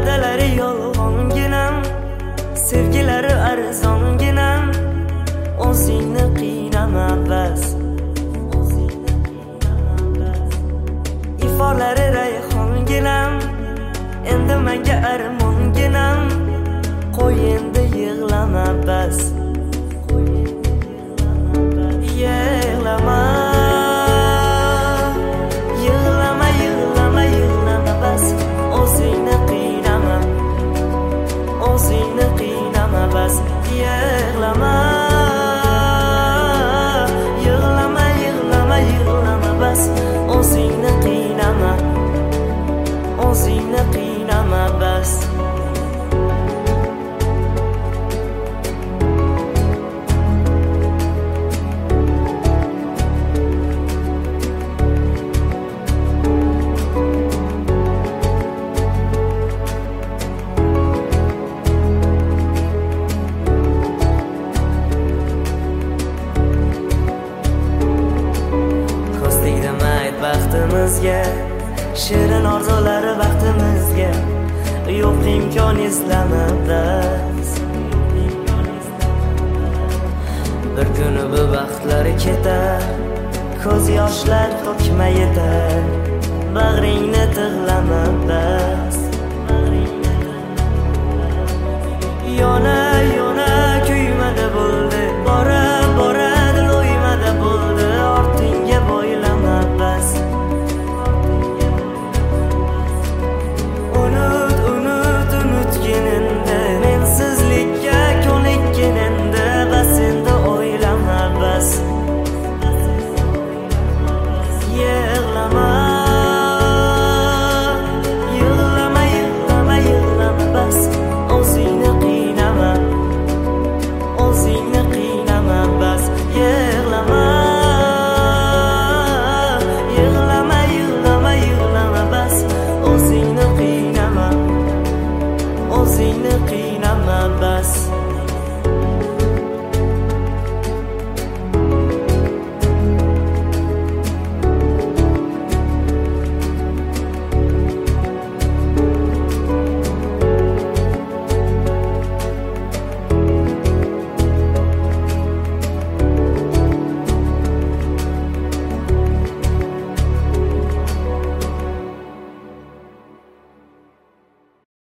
va'dalari yolg'onginam, sevgilari arzonginam, o'zingni qiynama bas. Iforlari rayhonginam, endi menga armonginam, qo'y endi yig'lama bas. Yig'lama, yig'lama, yig'lama, yig'lama bas. O'zingni qiynama, o'zingni qiynama bas. Yig'lama, yig'lama, yig'lama, yig'lama bas. O'zingni qiynama, o'zingni qiynama bas. Baxtimizga, shirin orzulari vaqtimizga, yo'q imkon izlama bas. Bir kuni bu vaqtlar ketar, ko'z yoshlar to'kma yetar, bag'ringni tig'lama bas.